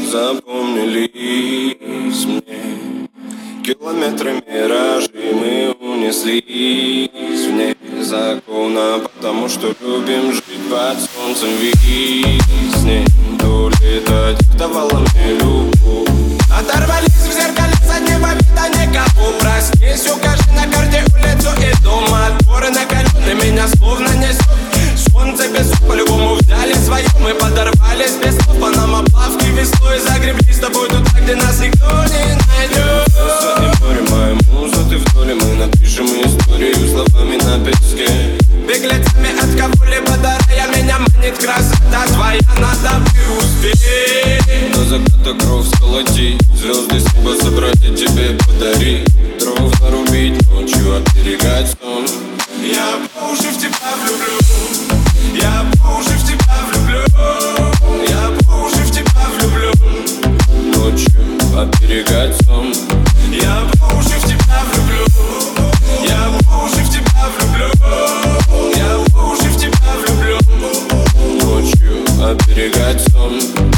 запомнились мне. Километры миражей мы унеслись вне закона, потому что любим жить под солнцем. Виснет улетать давалами любовь. Оторвались в зеркале заднего вида никого. Проснись, укажи на карте улицу и дом. Отборы накалены, меня словно несет. Солнце без слов, по-любому взяли свое. Мы подорвались без слов, по нам оплавки веслой. Загребли с тобой туда, где нас никто не найдет. Сотни море, моя муза, ты в доле. Мы напишем историю словами на песке. Беглецами от кого-либо до рая меня манит красота твоя, надо преуспеть. До заката кровь сколотить, звезды с неба собрать и тебе подарить. Дров нарубить ночью, оберегать сон. Я по уши в тебя влюблю. Я по уши в тебя влюблю. Я по уши в тебя влюблю. Ночью оберегать сон. Я по уши в тебя влюблю. Я по уши в тебя влюблю. Я по уши в тебя влюблю. Ночью оберегать сон.